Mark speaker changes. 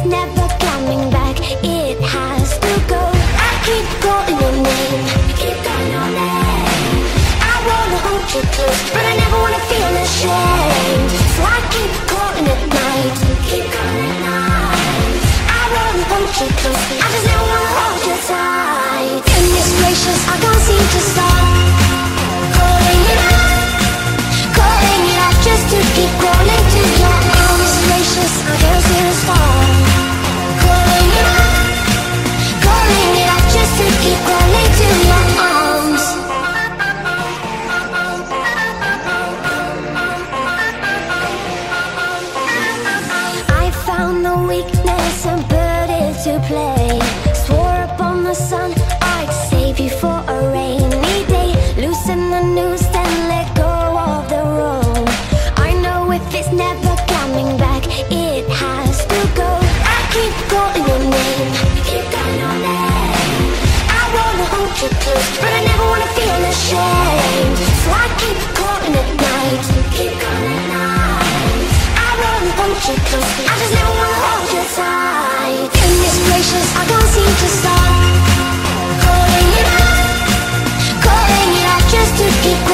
Speaker 1: never coming back, it has to go. I keep calling your name, keep calling your name. I wanna hold you close, but I never wanna feel ashamed. So I keep calling at night, keep calling at night. I wanna hold you close, I just never wanna hold you tight. Goodness gracious, I can't seem to stop calling it out just to keep calling to your arms. Gracious, I can't seem to stop calling it out just to keep calling to your arms. I found the weakness and put it to play. Swore upon the sun I'd save you for a rainy day. Loosen the noose and let go of the rope. I know if it's never coming back, it has to go. I keep calling your name, keep calling your name. I wanna hold you close, but I never wanna feel ashamed. So I keep calling at night, keep calling at night. I wanna hold you close, I just never wanna hold you tight. Goodness gracious, I can't seem to stop calling it out just to keep